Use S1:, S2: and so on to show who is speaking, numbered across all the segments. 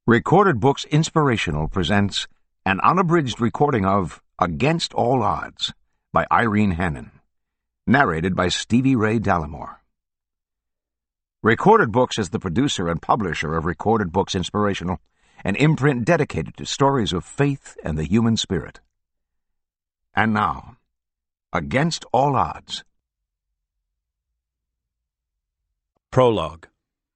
S1: Recorded Books Inspirational presents an unabridged recording of Against All Odds by Irene Hannon, narrated by Stevie Ray Dallimore. Recorded Books is the producer and publisher of Recorded Books Inspirational, an imprint dedicated to stories of faith and the human spirit. And now, Against All Odds.
S2: Prologue.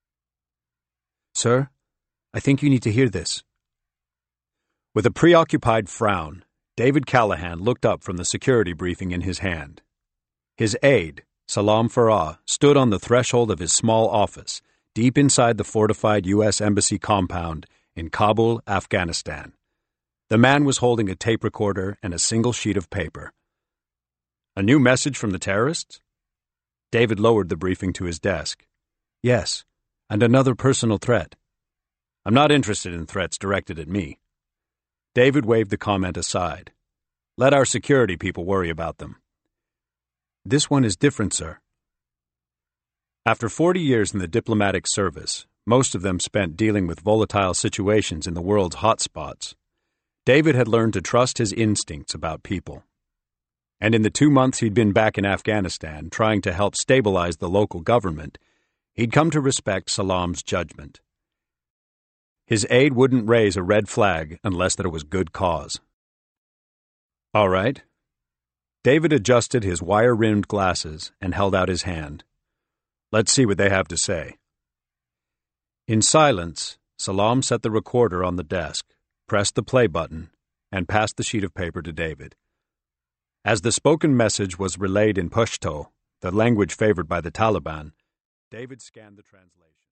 S2: Sir, I think you need to hear this. With a preoccupied frown, David Callahan looked up from the security briefing in his hand. His aide, Salam Farah, stood on the threshold of his small office, deep inside the fortified U.S. Embassy compound in Kabul, Afghanistan. The man was holding a tape recorder and a single sheet of paper. A new message from the terrorists? David lowered the briefing to his desk. Yes, and another personal threat. I'm not interested in threats directed at me. David waved the comment aside. Let our security people worry about them. This one is different, sir. After 40 years in the diplomatic service, most of them spent dealing with volatile situations in the world's hotspots, David had learned to trust his instincts about people. And in the 2 months he'd been back in Afghanistan trying to help stabilize the local government, he'd come to respect Salam's judgment. His aide wouldn't raise a red flag unless there was good cause. All right. David adjusted his wire-rimmed glasses and held out his hand. Let's see what they have to say. In silence, Salam set the recorder on the desk, pressed the play button, and passed the sheet of paper to David. As the spoken message was relayed in Pashto, the language favored by the Taliban, David scanned the translation.